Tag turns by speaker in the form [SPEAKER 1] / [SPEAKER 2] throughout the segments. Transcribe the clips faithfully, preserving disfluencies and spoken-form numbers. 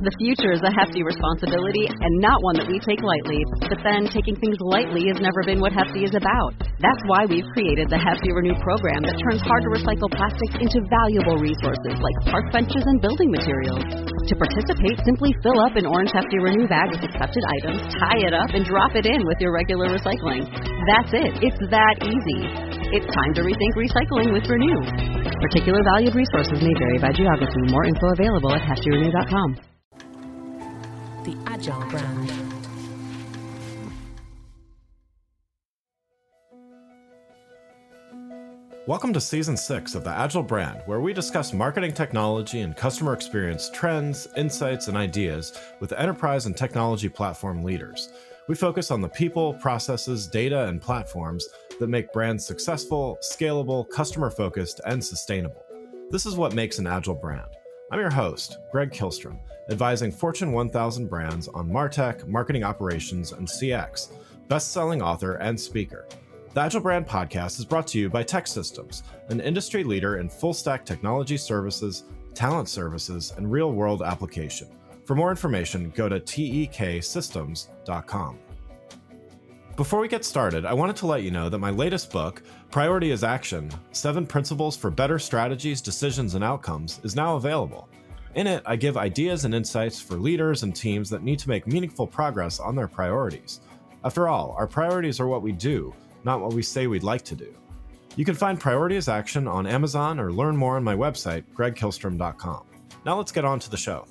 [SPEAKER 1] The future is a hefty responsibility and not one that we take lightly. But then taking things lightly has never been what Hefty is about. That's why we've created the Hefty Renew program that turns hard-to-recycle plastics into valuable resources like park benches and building materials. To participate, simply fill up an orange Hefty Renew bag with accepted items, tie it up, and drop it in with your regular recycling. That's it. It's that easy. It's time to rethink recycling with Renew. Particular valued resources may vary by geography. More info available at hefty renew dot com.
[SPEAKER 2] The Agile brand.
[SPEAKER 3] Welcome to Season six of the Agile brand, where we discuss marketing technology and customer experience trends, insights, and ideas with enterprise and technology platform leaders. We focus on the people, processes, data, and platforms that make brands successful, scalable, customer-focused, and sustainable. This is what makes an Agile brand. I'm your host, Greg Kihlstrom, advising Fortune one thousand brands on MarTech, marketing operations, and C X, best-selling author and speaker. The Agile Brand Podcast is brought to you by TEKsystems, an industry leader in full-stack technology services, talent services, and real-world application. For more information, go to tek systems dot com. Before we get started, I wanted to let you know that my latest book, Priority is Action, Seven Principles for Better Strategies, Decisions, and Outcomes, is now available. In it, I give ideas and insights for leaders and teams that need to make meaningful progress on their priorities. After all, our priorities are what we do, not what we say we'd like to do. You can find Priority is Action on Amazon or learn more on my website, greg kihlstrom dot com. Now let's get on to the show.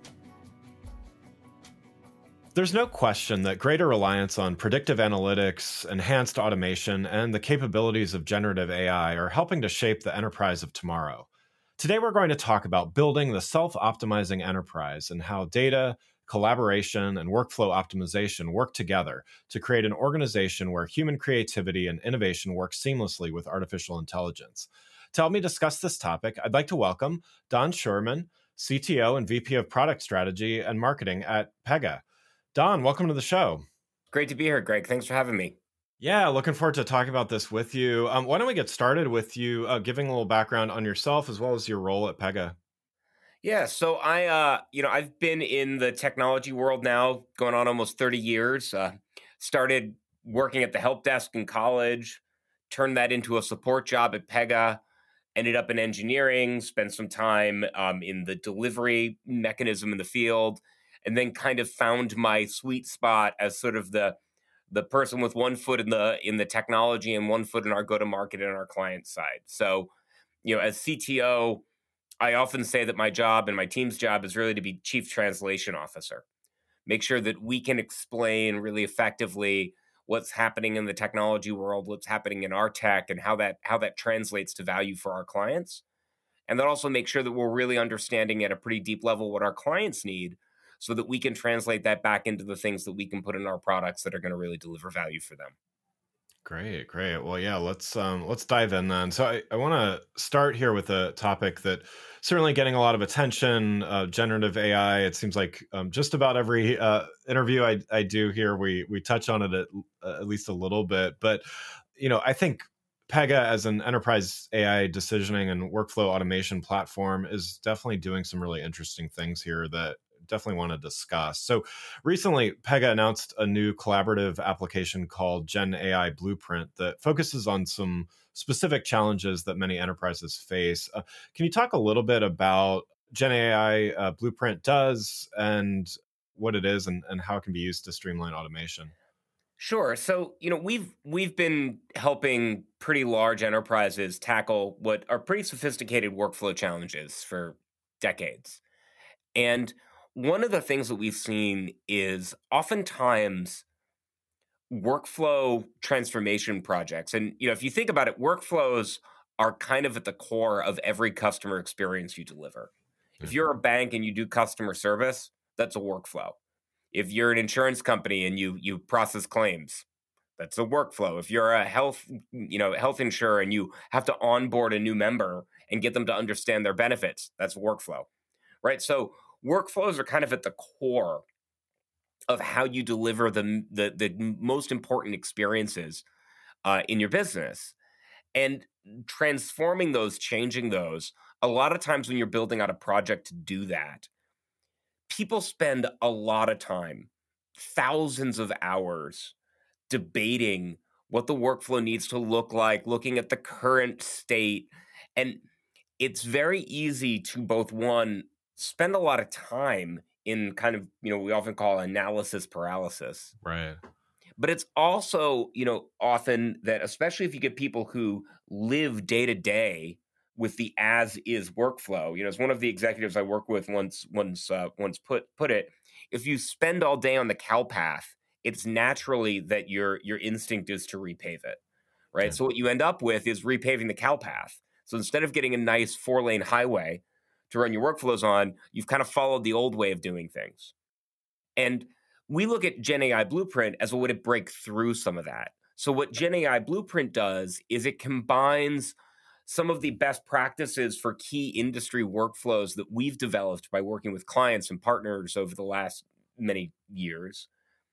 [SPEAKER 3] There's no question that greater reliance on predictive analytics, enhanced automation, and the capabilities of generative A I are helping to shape the enterprise of tomorrow. Today, we're going to talk about building the self-optimizing enterprise and how data, collaboration, and workflow optimization work together to create an organization where human creativity and innovation work seamlessly with artificial intelligence. To help me discuss this topic, I'd like to welcome Don Schuerman, C T O and V P of Product Strategy and Marketing at Pega. Don, welcome to the show.
[SPEAKER 4] Great to be here, Greg. Thanks for having me.
[SPEAKER 3] Yeah, looking forward to talking about this with you. Um, why don't we get started with you uh, giving a little background on yourself as well as your role at Pega?
[SPEAKER 4] Yeah, so I, uh, you know, I've been in the technology world now going on almost thirty years. Uh, started working at the help desk in college, turned that into a support job at Pega, ended up in engineering, spent some time um, in the delivery mechanism in the field, and then kind of found my sweet spot as sort of the the person with one foot in the in the technology and one foot in our go-to-market and our client side. So, you know, as C T O, I often say that my job and my team's job is really to be chief translation officer. Make sure that we can explain really effectively what's happening in the technology world, what's happening in our tech, and how that how that translates to value for our clients. And then also make sure that we're really understanding at a pretty deep level what our clients need, so that we can translate that back into the things that we can put in our products that are going to really deliver value for them.
[SPEAKER 3] Great, great. Well, yeah, let's um, let's dive in then. So I, I want to start here with a topic that certainly getting a lot of attention, uh, generative A I. It seems like um, just about every uh, interview I, I do here, we we touch on it at, uh, at least a little bit. But, you know, I think Pega as an enterprise A I decisioning and workflow automation platform is definitely doing some really interesting things here that definitely want to discuss. So recently, Pega announced a new collaborative application called Gen A I Blueprint that focuses on some specific challenges that many enterprises face. Uh, can you talk a little bit about Gen A I uh, Blueprint does and what it is and, and how it can be used to streamline automation?
[SPEAKER 4] Sure. So, you know, we've we've been helping pretty large enterprises tackle what are pretty sophisticated workflow challenges for decades. And one of the things that we've seen is oftentimes workflow transformation projects. And, you know, if you think about it, workflows are kind of at the core of every customer experience you deliver. If you're a bank and you do customer service, that's a workflow. If you're an insurance company and you you process claims, that's a workflow. If you're a health, you know, health insurer and you have to onboard a new member and get them to understand their benefits, that's a workflow, right? So workflows are kind of at the core of how you deliver the the, the most important experiences uh, in your business. And transforming those, changing those, a lot of times when you're building out a project to do that, people spend a lot of time, thousands of hours, debating what the workflow needs to look like, looking at the current state. And it's very easy to both, one, spend a lot of time in kind of, you know, we often call analysis paralysis.
[SPEAKER 3] Right.
[SPEAKER 4] But it's also, you know, often that, especially if you get people who live day to day with the as is workflow, you know, as one of the executives I work with once once uh, once put put it, if you spend all day on the cow path, it's naturally that your your instinct is to repave it, right?
[SPEAKER 3] Yeah.
[SPEAKER 4] So what you end up with is repaving the cow path. So instead of getting a nice four lane highway to run your workflows on, you've kind of followed the old way of doing things. And we look at Gen A I Blueprint as a way to break through some of that. So what Gen A I Blueprint does is it combines some of the best practices for key industry workflows that we've developed by working with clients and partners over the last many years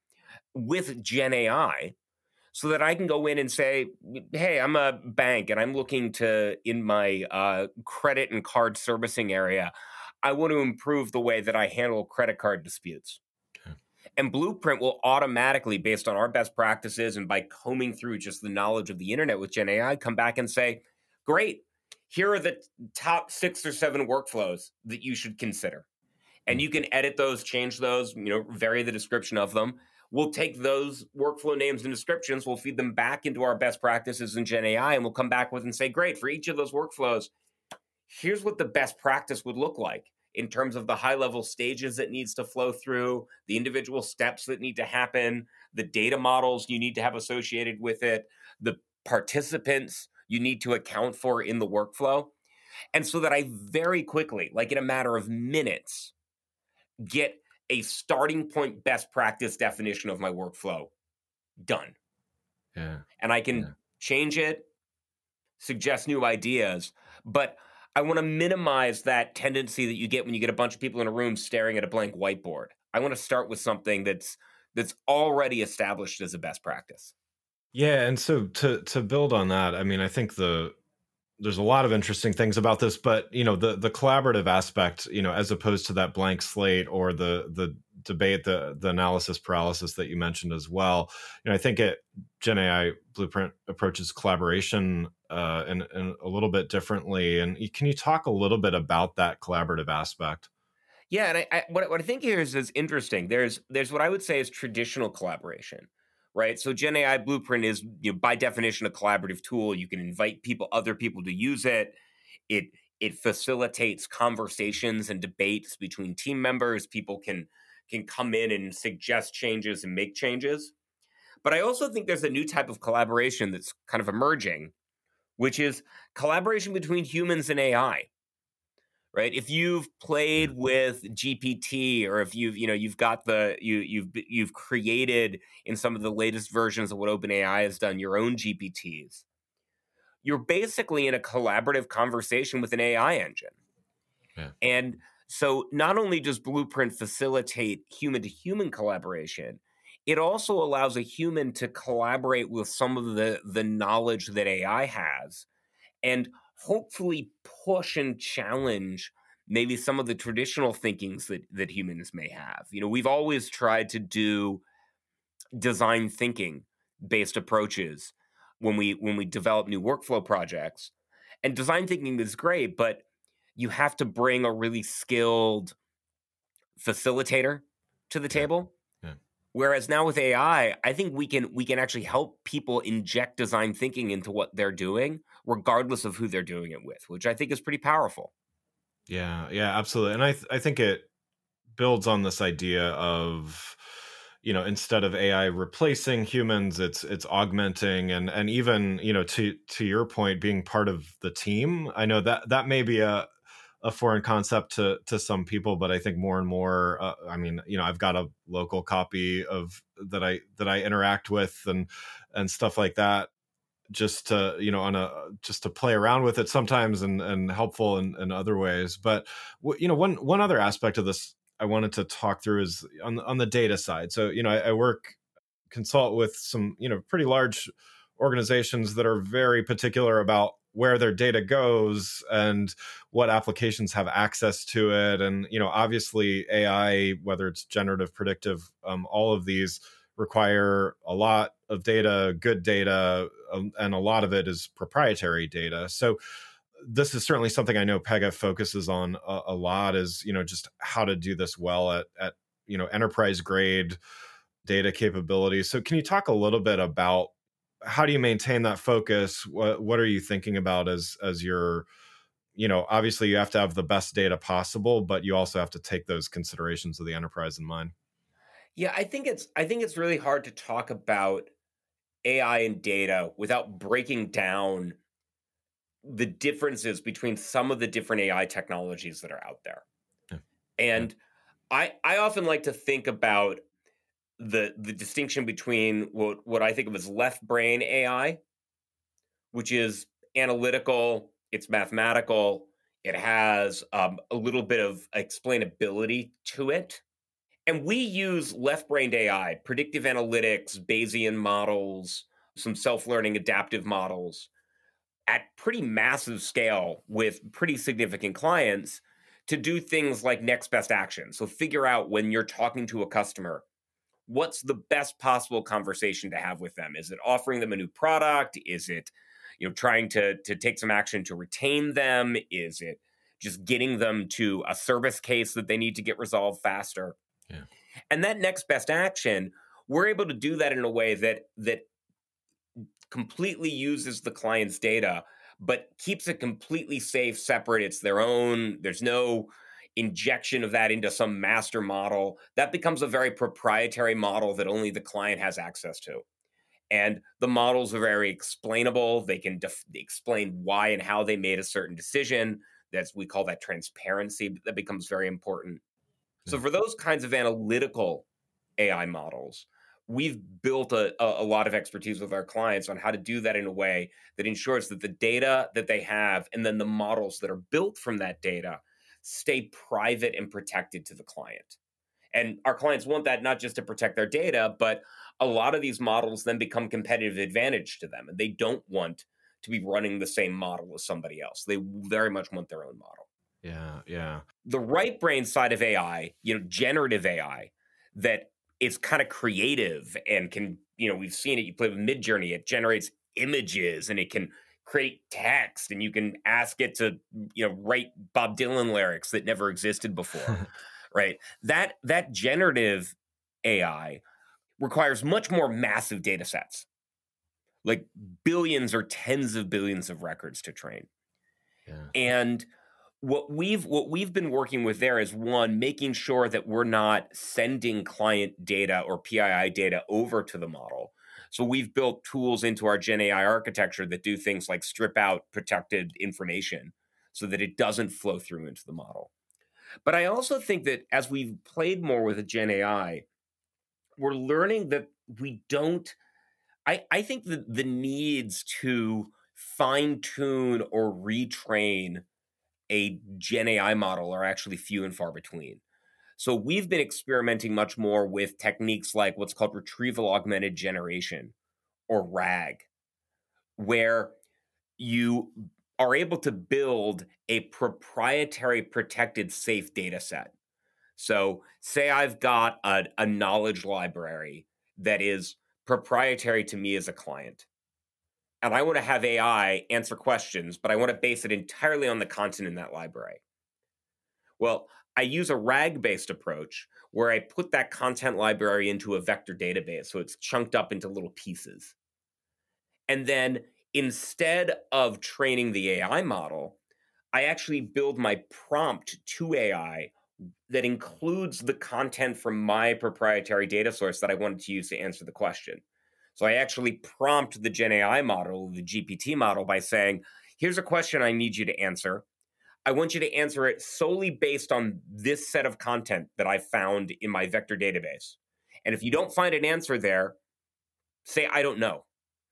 [SPEAKER 4] with Gen A I, so that I can go in and say, hey, I'm a bank and I'm looking to, in my uh, credit and card servicing area, I want to improve the way that I handle credit card disputes. Okay. And Blueprint will automatically, based on our best practices and by combing through just the knowledge of the internet with Gen A I, come back and say, great, here are the top six or seven workflows that you should consider. And you can edit those, change those, you know, vary the description of them. We'll take those workflow names and descriptions, we'll feed them back into our best practices in Gen A I, and we'll come back with and say, great, for each of those workflows, here's what the best practice would look like in terms of the high-level stages it needs to flow through, the individual steps that need to happen, the data models you need to have associated with it, the participants you need to account for in the workflow. And so that I very quickly, like in a matter of minutes, get a starting point best practice definition of my workflow done.
[SPEAKER 3] Yeah.
[SPEAKER 4] And I can yeah. change it, suggest new ideas, but I want to minimize that tendency that you get when you get a bunch of people in a room staring at a blank whiteboard. I want to start with something that's that's already established as a best practice.
[SPEAKER 3] Yeah, and so to to build on that, I mean, I think the there's a lot of interesting things about this, but you know, the the collaborative aspect, you know, as opposed to that blank slate or the the debate, the the analysis paralysis that you mentioned as well. You know, I think it Gen A I Blueprint approaches collaboration uh, in, in a little bit differently. And can you talk a little bit about that collaborative aspect?
[SPEAKER 4] Yeah, and I, I what what I think here is is interesting. There's there's what I would say is traditional collaboration. Right. So Gen A I Blueprint is, you know, by definition, a collaborative tool. You can invite people, other people to use it. It it facilitates conversations and debates between team members. People can can come in and suggest changes and make changes. But I also think there's a new type of collaboration that's kind of emerging, which is collaboration between humans and A I. Right. If you've played with G P T, or if you've, you know, you've got the you you've you've created in some of the latest versions of what OpenAI has done your own G P Ts, you're basically in a collaborative conversation with an A I engine. Yeah. And so not only does Blueprint facilitate human to human collaboration, it also allows a human to collaborate with some of the the knowledge that A I has, and hopefully push and challenge maybe some of the traditional thinkings that, that humans may have. You know, we've always tried to do design thinking based approaches when we when we develop new workflow projects. And design thinking is great, but you have to bring a really skilled facilitator to the table. Yeah. Whereas now with A I, I think we can we can actually help people inject design thinking into what they're doing, regardless of who they're doing it with, which I think is pretty powerful.
[SPEAKER 3] Yeah, yeah, absolutely. And I th- I think it builds on this idea of, you know, instead of A I replacing humans, it's it's augmenting and and even, you know, to to your point, being part of the team. I know that that may be a a foreign concept to to some people, but I think more and more, uh, I mean, you know, I've got a local copy of that I that I interact with and and stuff like that, just to, you know, on a just to play around with it sometimes and and helpful in, in other ways. But you know, one one other aspect of this I wanted to talk through is on on the data side. So, you know, I, I work consult with some, you know, pretty large organizations that are very particular about where their data goes and what applications have access to it. And, you know, obviously A I, whether it's generative, predictive, um, all of these require a lot of data, good data, um, and a lot of it is proprietary data. So this is certainly something I know Pega focuses on a, a lot, is, you know, just how to do this well at, at, you know, enterprise grade data capabilities. So can you talk a little bit about how do you maintain that focus? What, what are you thinking about as, as your, you know, obviously you have to have the best data possible, but you also have to take those considerations of the enterprise in mind.
[SPEAKER 4] Yeah, I think it's I think it's really hard to talk about A I and data without breaking down the differences between some of the different A I technologies that are out there.
[SPEAKER 3] Yeah.
[SPEAKER 4] And
[SPEAKER 3] yeah.
[SPEAKER 4] I I often like to think about the the distinction between what what I think of as left brain A I, which is analytical, it's mathematical, it has um, a little bit of explainability to it. And we use left-brained A I, predictive analytics, Bayesian models, some self-learning adaptive models at pretty massive scale with pretty significant clients to do things like next best action. So figure out when you're talking to a customer, what's the best possible conversation to have with them? Is it offering them a new product? Is it, you know, trying to, to take some action to retain them? Is it just getting them to a service case that they need to get resolved faster?
[SPEAKER 3] Yeah.
[SPEAKER 4] And that next best action, we're able to do that in a way that that completely uses the client's data, but keeps it completely safe, separate. It's their own. There's no injection of that into some master model. That becomes a very proprietary model that only the client has access to. And the models are very explainable. They can def- explain why and how they made a certain decision. That's, we call that transparency. That becomes very important. So for those kinds of analytical A I models, we've built a, a, a lot of expertise with our clients on how to do that in a way that ensures that the data that they have and then the models that are built from that data stay private and protected to the client. And our clients want that not just to protect their data, but a lot of these models then become competitive advantage to them. And they don't want to be running the same model as somebody else. They very much want their own model.
[SPEAKER 3] Yeah, yeah.
[SPEAKER 4] The right brain side of A I, you know, generative A I, that is kind of creative and can, you know, we've seen it, you play with Midjourney, it generates images and it can create text and you can ask it to, you know, write Bob Dylan lyrics that never existed before, right? That, that generative A I requires much more massive data sets, like billions or tens of billions of records to train.
[SPEAKER 3] Yeah.
[SPEAKER 4] And What we've what we've been working with there is, one, making sure that we're not sending client data or P I I data over to the model. So we've built tools into our Gen A I architecture that do things like strip out protected information so that it doesn't flow through into the model. But I also think that as we've played more with a Gen A I, we're learning that we don't, I, I think that the needs to fine-tune or retrain a Gen A I model are actually few and far between. So we've been experimenting much more with techniques like what's called retrieval augmented generation, or RAG, where you are able to build a proprietary protected safe data set. So say I've got a, a knowledge library that is proprietary to me as a client. And I want to have A I answer questions, but I want to base it entirely on the content in that library. Well, I use a RAG-based approach where I put that content library into a vector database, so it's chunked up into little pieces. And then instead of training the A I model, I actually build my prompt to A I that includes the content from my proprietary data source that I wanted to use to answer the question. So I actually prompt the Gen A I model, the G P T model, by saying, here's a question I need you to answer. I want you to answer it solely based on this set of content that I found in my vector database. And if you don't find an answer there, say, I don't know.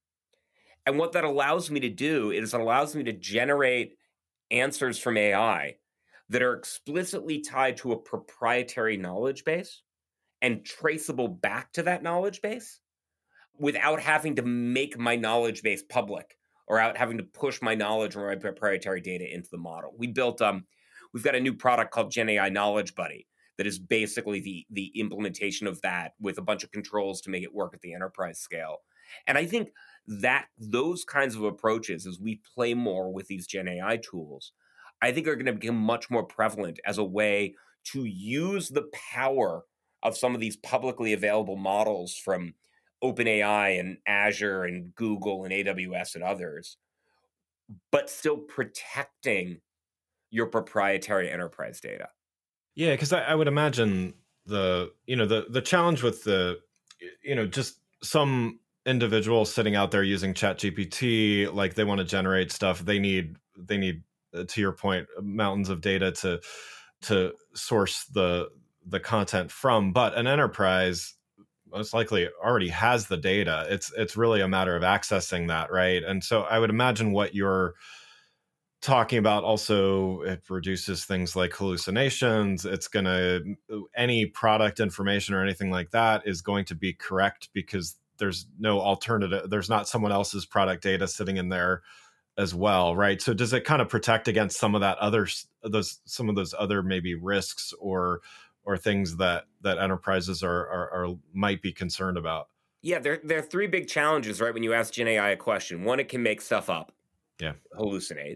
[SPEAKER 4] And what that allows me to do is it allows me to generate answers from A I that are explicitly tied to a proprietary knowledge base and traceable back to that knowledge base, without having to make my knowledge base public or out having to push my knowledge or my proprietary data into the model. We built, um, we've got a new product called Gen A I Knowledge Buddy that is basically the, the implementation of that with a bunch of controls to make it work at the enterprise scale. And I think that those kinds of approaches, as we play more with these Gen A I tools, I think are going to become much more prevalent as a way to use the power of some of these publicly available models from OpenAI and Azure and Google and A W S and others, but still protecting your proprietary enterprise data.
[SPEAKER 3] Yeah, because I, I would imagine the, you know, the the challenge with the, you know, just some individual sitting out there using ChatGPT, like they want to generate stuff. They need, they need, uh, to your point, mountains of data to to source the the content from. But an enterprise most likely already has the data. It's it's really a matter of accessing that, right? And so I would imagine what you're talking about also, it reduces things like hallucinations. It's going to, any product information or anything like that is going to be correct because there's no alternative. There's not someone else's product data sitting in there as well, right? So does it kind of protect against some of that other, those, some of those other maybe risks or or things that that enterprises are, are, are might be concerned about?
[SPEAKER 4] Yeah, there, there are three big challenges, right? When you ask Gen A I a question, one, it can make stuff up,
[SPEAKER 3] yeah,
[SPEAKER 4] hallucinate.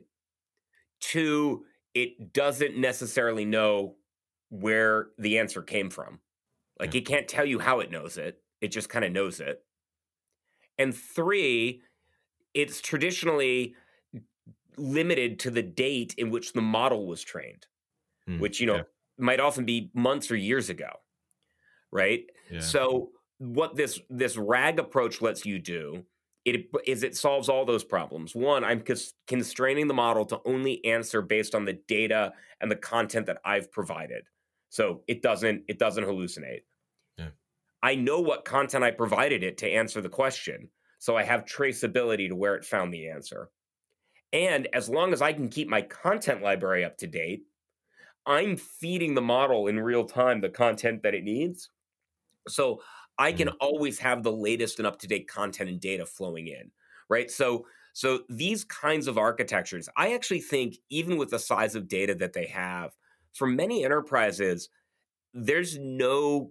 [SPEAKER 4] Two, it doesn't necessarily know where the answer came from. Like,
[SPEAKER 3] yeah.
[SPEAKER 4] it can't tell you how it knows it. It just kind of knows it. And three, it's traditionally limited to the date in which the model was trained, mm, which, you know, yeah. might often be months or years ago, right? Yeah. So what this this RAG approach lets you do It is it solves all those problems. One, I'm constraining the model to only answer based on the data and the content that I've provided. So it doesn't it doesn't hallucinate. Yeah. I know what content I provided it to answer the question. So I have traceability to where it found the answer. And as long as I can keep my content library up to date, I'm feeding the model in real time the content that it needs. So I can mm-hmm. always have the latest and up-to-date content and data flowing in, right? So, so these kinds of architectures, I actually think even with the size of data that they have, for many enterprises, there's no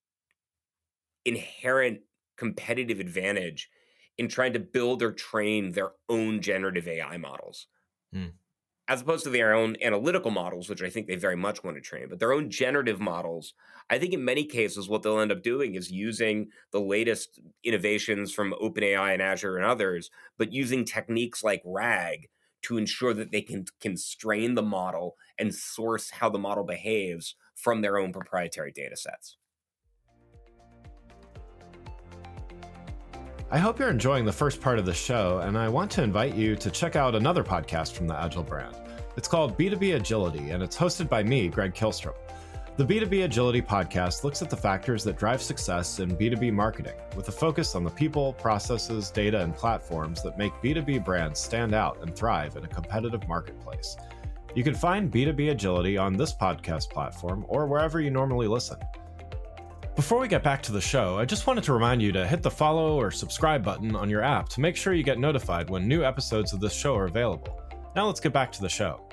[SPEAKER 4] inherent competitive advantage in trying to build or train their own generative A I models. Mm. As opposed to their own analytical models, which I think they very much want to train, but their own generative models, I think in many cases what they'll end up doing is using the latest innovations from OpenAI and Azure and others, but using techniques like RAG to ensure that they can constrain the model and source how the model behaves from their own proprietary data sets.
[SPEAKER 3] I hope you're enjoying the first part of the show, and I want to invite you to check out another podcast from the Agile brand. It's called B two B Agility, and it's hosted by me, Greg Kihlstrom. The B two B Agility podcast looks at the factors that drive success in B two B marketing, with a focus on the people, processes, data, and platforms that make B two B brands stand out and thrive in a competitive marketplace. You can find B two B Agility on this podcast platform or wherever you normally listen. Before we get back to the show, I just wanted to remind you to hit the follow or subscribe button on your app to make sure you get notified when new episodes of this show are available. Now let's get back to the show.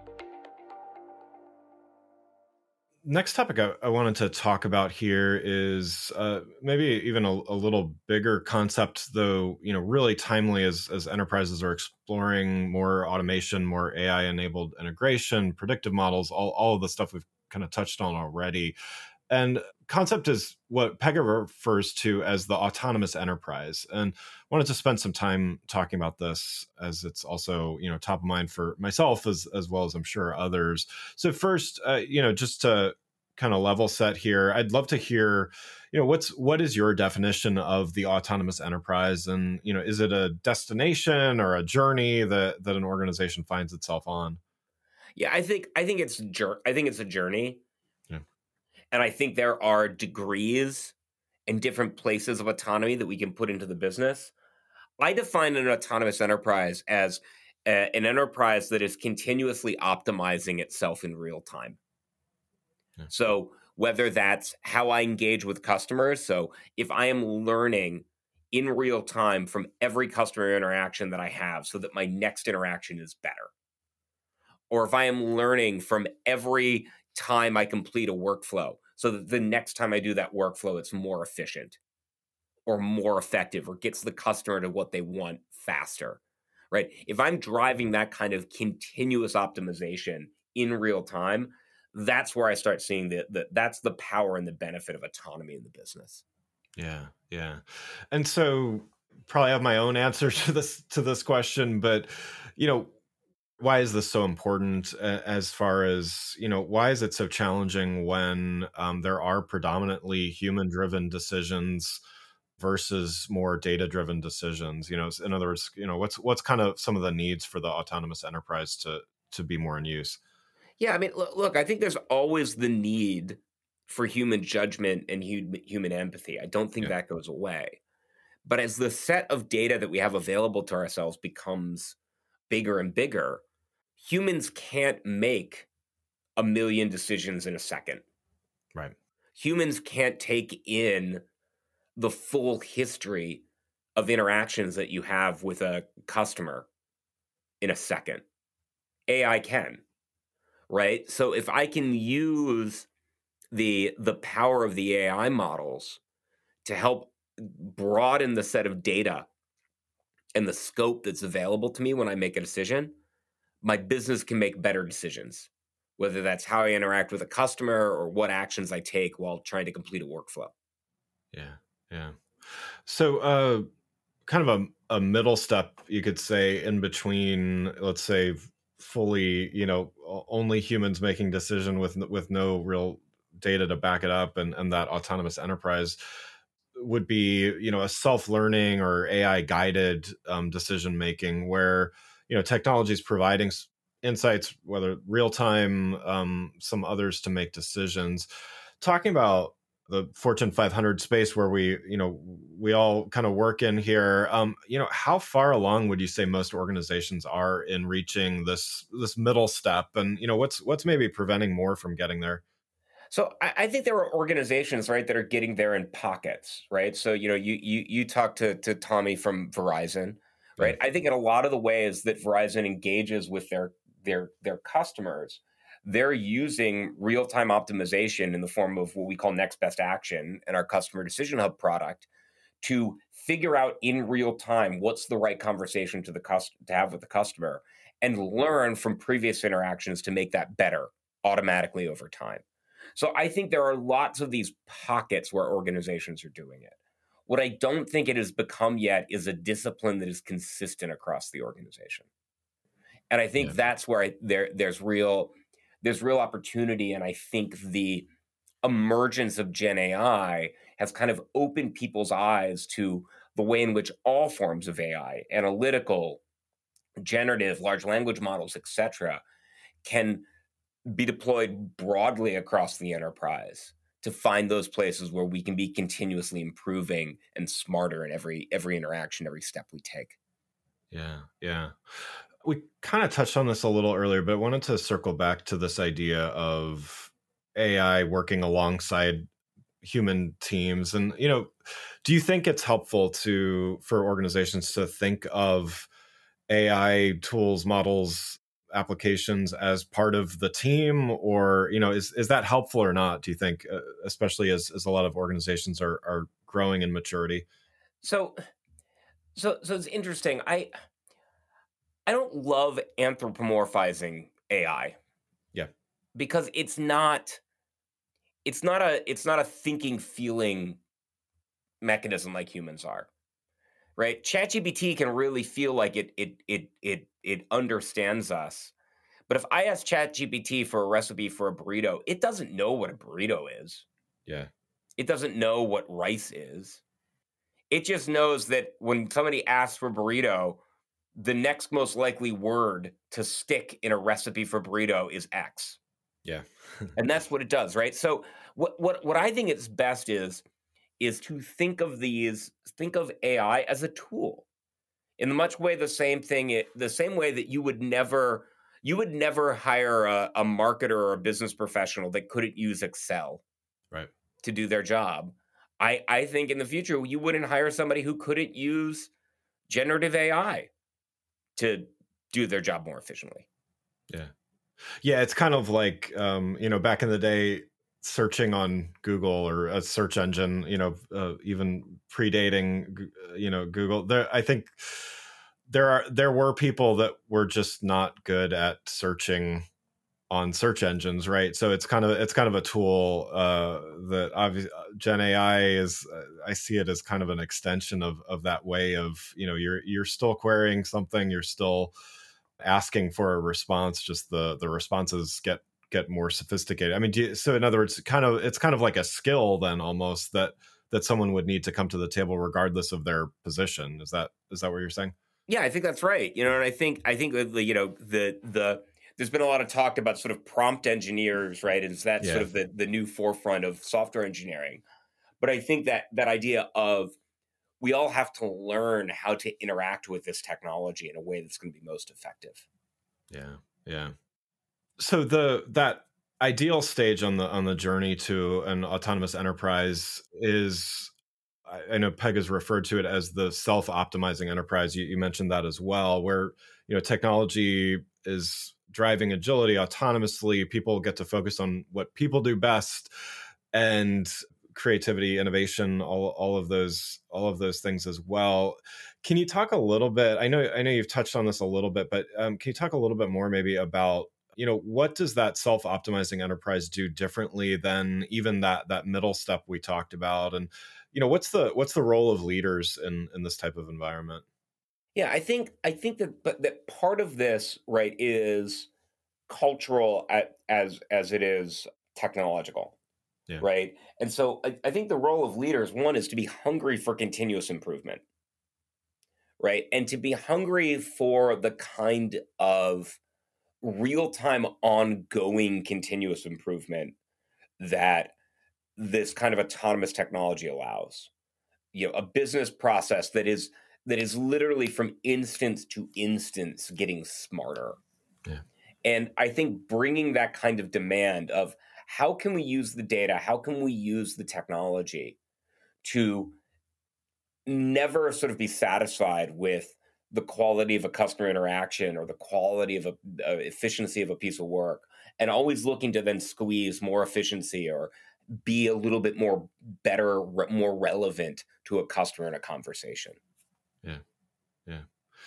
[SPEAKER 3] Next topic I, I wanted to talk about here is uh, maybe even a, a little bigger concept, though, you know, really timely as, as enterprises are exploring more automation, more A I-enabled integration, predictive models, all, all of the stuff we've kind of touched on already. And concept is what Pega refers to as the autonomous enterprise. And wanted to spend some time talking about this as it's also, you know, top of mind for myself as, as well as I'm sure others. So first, uh, you know, just to kind of level set here, I'd love to hear, you know, what's, what is your definition of the autonomous enterprise? And, you know, is it a destination or a journey that, that an organization finds itself on?
[SPEAKER 4] Yeah, I think, I think it's, I think it's a journey. And I think there are degrees and different places of autonomy that we can put into the business. I define an autonomous enterprise as a, an enterprise that is continuously optimizing itself in real time. Yeah. So whether that's how I engage with customers, so if I am learning in real time from every customer interaction that I have so that my next interaction is better. Or if I am learning from every time I complete a workflow so that the next time I do that workflow, it's more efficient or more effective or gets the customer to what they want faster, right? If I'm driving that kind of continuous optimization in real time, that's where I start seeing that the, that's the power and the benefit of autonomy in the business.
[SPEAKER 3] Yeah, yeah. And so probably have my own answer to this to this question, but you know, why is this so important uh, as far as, you know, why is it so challenging when um, there are predominantly human-driven decisions versus more data-driven decisions? You know, in other words, you know, what's what's kind of some of the needs for the autonomous enterprise to to be more in use?
[SPEAKER 4] Yeah, I mean, look, look I think there's always the need for human judgment and hu- human empathy. I don't think
[SPEAKER 3] Yeah.
[SPEAKER 4] that goes away. But as the set of data that we have available to ourselves becomes bigger and bigger, humans can't make a million decisions in a second.
[SPEAKER 3] Right.
[SPEAKER 4] Humans can't take in the full history of interactions that you have with a customer in a second. A I can, right? So if I can use the the power of the A I models to help broaden the set of data and the scope that's available to me when I make a decision, my business can make better decisions, whether that's how I interact with a customer or what actions I take while trying to complete a workflow.
[SPEAKER 3] Yeah, yeah. So, uh, kind of a, a middle step, you could say, in between, let's say, fully, you know, o- only humans making decision with with no real data to back it up, and and that autonomous enterprise would be, you know, a self-learning or A I guided um, decision making, where, you know, technology is providing s- insights, whether real time, um, some others to make decisions. Talking about the Fortune five hundred space where we, you know, we all kind of work in here. Um, you know, how far along would you say most organizations are in reaching this this middle step, and you know, what's what's maybe preventing more from getting there?
[SPEAKER 4] So I, I think there are organizations, right, that are getting there in pockets, right? So you know, you you you talked to to Tommy from Verizon,
[SPEAKER 3] Yeah,
[SPEAKER 4] right? I think in a lot of the ways that Verizon engages with their their their customers, they're using real time optimization in the form of what we call next best action and our customer decision hub product to figure out in real time what's the right conversation to the cust- to have with the customer and learn from previous interactions to make that better automatically over time. So I think there are lots of these pockets where organizations are doing it. What I don't think it has become yet is a discipline that is consistent across the organization. And I think
[SPEAKER 3] yeah,
[SPEAKER 4] that's where I, there there's real there's real opportunity, and I think the emergence of Gen A I has kind of opened people's eyes to the way in which all forms of A I, analytical, generative, large language models, et cetera, can be deployed broadly across the enterprise to find those places where we can be continuously improving and smarter in every every interaction, every step we take.
[SPEAKER 3] yeah, yeah. We kind of touched on this a little earlier, but I wanted to circle back to this idea of A I working alongside human teams. And, you know, do you think it's helpful to for organizations to think of A I tools, models, applications as part of the team, or, you know, is is that helpful or not, do you think, uh, especially as as a lot of organizations are are growing in maturity?
[SPEAKER 4] So so so it's interesting. I I don't love anthropomorphizing A I
[SPEAKER 3] Yeah.
[SPEAKER 4] because it's not it's not a it's not a thinking feeling mechanism like humans are. Right? ChatGPT can really feel like it it it it it understands us. But if I ask ChatGPT for a recipe for a burrito, it doesn't know what a burrito is.
[SPEAKER 3] Yeah.
[SPEAKER 4] It doesn't know what rice is. It just knows that when somebody asks for burrito, the next most likely word to stick in a recipe for burrito is X.
[SPEAKER 3] Yeah.
[SPEAKER 4] And that's what it does, right? So what what what I think is best is is to think of these think of A I as a tool. In the much way the same thing it, the same way that you would never you would never hire a, a marketer or a business professional that couldn't use Excel
[SPEAKER 3] Right.
[SPEAKER 4] to do their job. I, I think in the future, you wouldn't hire somebody who couldn't use generative A I to do their job more efficiently.
[SPEAKER 3] Yeah. Yeah, it's kind of like, um, you know, back in the day, searching on Google or a search engine, you know, uh, even predating, you know, Google. There, I think there are there were people that were just not good at searching on search engines, right? So it's kind of it's kind of a tool uh, that obviously Gen A I is. Uh, I see it as kind of an extension of of that way of, you know, you're you're still querying something, you're still asking for a response. Just the the responses get get more sophisticated. I mean, do you, so in other words, kind of it's kind of like a skill then almost that that someone would need to come to the table regardless of their position. Is that is that what you're saying?
[SPEAKER 4] Yeah, I think that's right. You know, and I think I think uh, you know the the there's been a lot of talk about sort of prompt engineers, right? And that's
[SPEAKER 3] Yeah.
[SPEAKER 4] sort of the the new forefront of software engineering. But I think that that idea of we all have to learn how to interact with this technology in a way that's going to be most effective.
[SPEAKER 3] Yeah, yeah. So the that ideal stage on the on the journey to an autonomous enterprise is, I I know Peg has referred to it as the self-optimizing enterprise. You, you mentioned that as well, where, you know, technology is driving agility autonomously. People get to focus on what people do best, and creativity, innovation, all all of those all of those things as well. Can you talk a little bit? I know I know you've touched on this a little bit, but um, can you talk a little bit more maybe about, you know, what does that self-optimizing enterprise do differently than even that that middle step we talked about? And, you know, what's the what's the role of leaders in in this type of environment?
[SPEAKER 4] Yeah, I think I think that but that part of this, right, is cultural at, as as it is technological,
[SPEAKER 3] Yeah.
[SPEAKER 4] right? And so I, I think the role of leaders, one, is to be hungry for continuous improvement, right? And to be hungry for the kind of real-time, ongoing, continuous improvement that this kind of autonomous technology allows. You know, a business process that is that is literally from instance to instance getting smarter.
[SPEAKER 3] Yeah.
[SPEAKER 4] And I think bringing that kind of demand of how can we use the data, how can we use the technology to never sort of be satisfied with the quality of a customer interaction or the quality of a uh, efficiency of a piece of work, and always looking to then squeeze more efficiency or be a little bit more better, re- more relevant to a customer in a conversation.
[SPEAKER 3] Yeah. Yeah.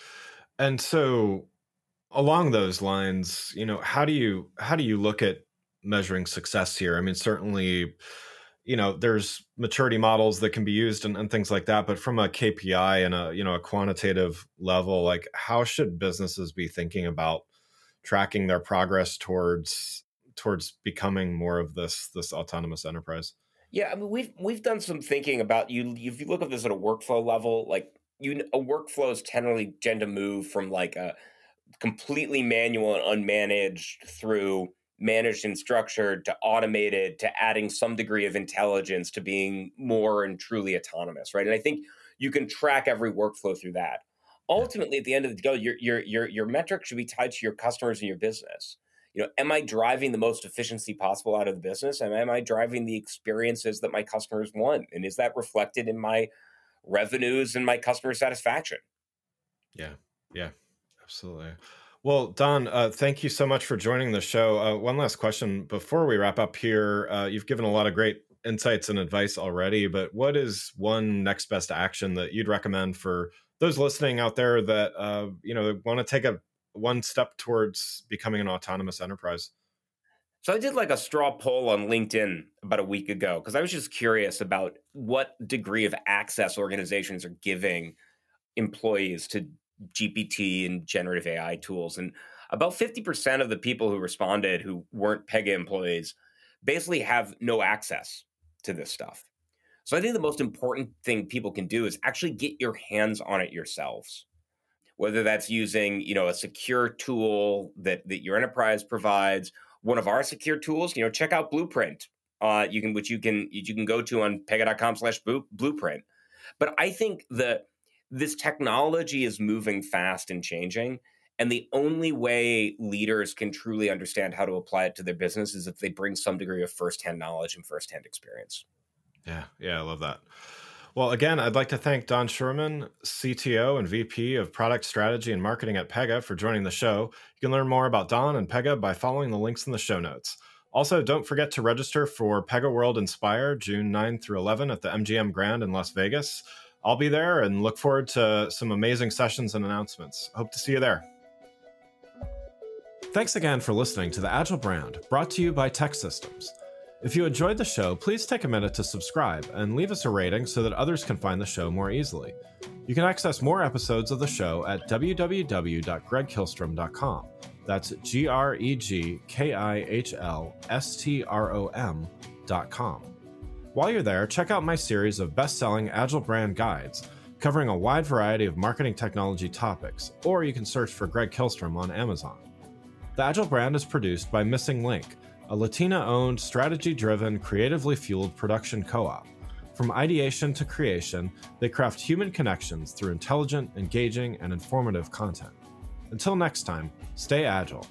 [SPEAKER 3] And so along those lines, you know, how do you how do you look at measuring success here? I mean, certainly, you know, there's maturity models that can be used and, and things like that, but from a K P I and a, you know, a quantitative level, like how should businesses be thinking about tracking their progress towards towards becoming more of this this autonomous enterprise?
[SPEAKER 4] Yeah, I mean, we've we've done some thinking about you. If you look at this at a workflow level, like you, a workflows generally tend to move from like a completely manual and unmanaged through managed and structured to automated to adding some degree of intelligence to being more and truly autonomous, right? And I think you can track every workflow through that.
[SPEAKER 3] Yeah.
[SPEAKER 4] Ultimately, at the end of the day, your your your your metric should be tied to your customers and your business. You know, am I driving the most efficiency possible out of the business? And am I driving the experiences that my customers want? And is that reflected in my revenues and my customer satisfaction?
[SPEAKER 3] Yeah. Yeah. Absolutely. Well, Don, uh, thank you so much for joining the show. Uh, one last question before we wrap up here. Uh, you've given a lot of great insights and advice already, but what is one next best action that you'd recommend for those listening out there that uh, you know want to take a one step towards becoming an autonomous enterprise?
[SPEAKER 4] So I did like a straw poll on LinkedIn about a week ago because I was just curious about what degree of access organizations are giving employees to G P T and generative A I tools. And about fifty percent of the people who responded who weren't Pega employees basically have no access to this stuff. So I think the most important thing people can do is actually get your hands on it yourselves. Whether that's using, you know, a secure tool that, that your enterprise provides, one of our secure tools, you know, check out Blueprint. Uh, you can, which you can, you can go to on pega.com slash blueprint. But I think that this technology is moving fast and changing. And the only way leaders can truly understand how to apply it to their business is if they bring some degree of firsthand knowledge and firsthand experience.
[SPEAKER 3] Yeah, yeah, I love that. Well, again, I'd like to thank Don Schuerman, C T O and V P of Product Strategy and Marketing at Pega, for joining the show. You can learn more about Don and Pega by following the links in the show notes. Also, don't forget to register for Pega World Inspire June ninth through eleventh at the M G M Grand in Las Vegas. I'll be there and look forward to some amazing sessions and announcements. Hope to see you there. Thanks again for listening to the Agile Brand, brought to you by TEKsystems. If you enjoyed the show, please take a minute to subscribe and leave us a rating so that others can find the show more easily. You can access more episodes of the show at w w w dot greg kihlstrom dot com. That's G R E G K I H L S T R O M dot com. While you're there, check out my series of best-selling Agile Brand guides covering a wide variety of marketing technology topics, or you can search for Greg Kihlstrom on Amazon. The Agile Brand is produced by Missing Link, a Latina-owned, strategy-driven, creatively fueled production co-op. From ideation to creation, they craft human connections through intelligent, engaging, and informative content. Until next time, stay agile.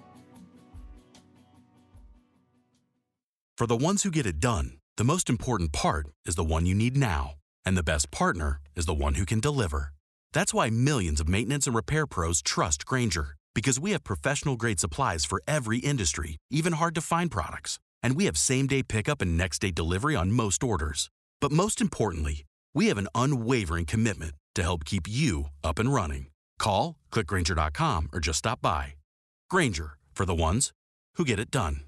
[SPEAKER 5] For the ones who get it done, the most important part is the one you need now. And the best partner is the one who can deliver. That's why millions of maintenance and repair pros trust Grainger, because we have professional-grade supplies for every industry, even hard-to-find products. And we have same-day pickup and next-day delivery on most orders. But most importantly, we have an unwavering commitment to help keep you up and running. Call, click Grainger dot com, or just stop by. Grainger, for the ones who get it done.